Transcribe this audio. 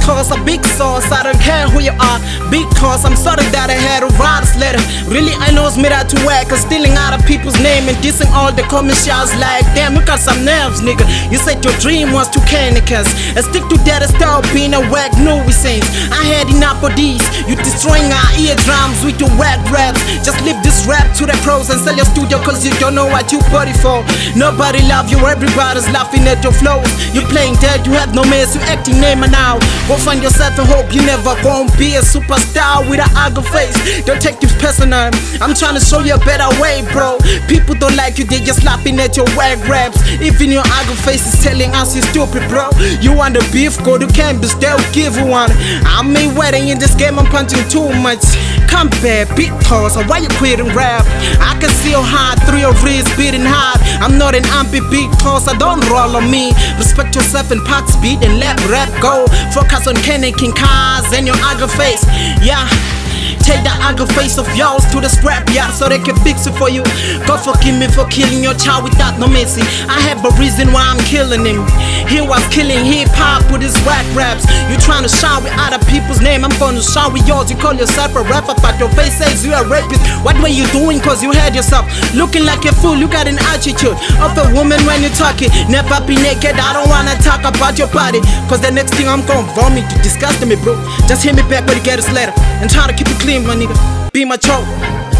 Because a big sauce, I don't care who you are. Because I'm sorry that I had to write this letter. Really, I know it's me that to work and stealing out of people's name and dissing all the commercials. Like, damn, you got some nerves, nigga. You said your dream was to canikas and stick to that and stop being a whack Noe Saints. I had enough of these. You destroying our eardrums with your whack raps. Just leave this rap to the pros and sell your studio, cause you don't know what you bought it for. Nobody love you, everybody's laughing at your flows. You playing dead, you have no mess, you acting namer now. Go find yourself and hope you never gon' be a superstar with an ugly face. Don't take this personal, I'm trying to show you a better way, bro. People don't like you, they just laughing at your whack raps. Even your ugly face is telling us you're stupid, bro. You want the beef, go to campus, they'll give you one. I'm wedding in this game, I'm punching too much. Come back, because why you quitting rap? I can see your heart through your wrist beating hard. I'm not an ampy because I don't roll on me. Respect yourself and park speed and let rap go. Focus on King cars and your ugly face. Yeah, take that ugly face of yours to the scrapyard so they can fix it for you. God forgive me for killing your child without no mercy. I have a reason why I'm killing him. He was killing hip-hop with his whack raps. You trying to shout with other people's name, I'm gonna shout with yours. You call yourself a rapper but your face says you a rapist. What were you doing cause you had yourself looking like a fool? You got an attitude of a woman when you're talking. Never be naked, I don't wanna talk about your body, cause the next thing I'm gonna vomit to disgust me, bro. Just hit me back when you get this letter and try to keep it clean, my nigga. Be my choke.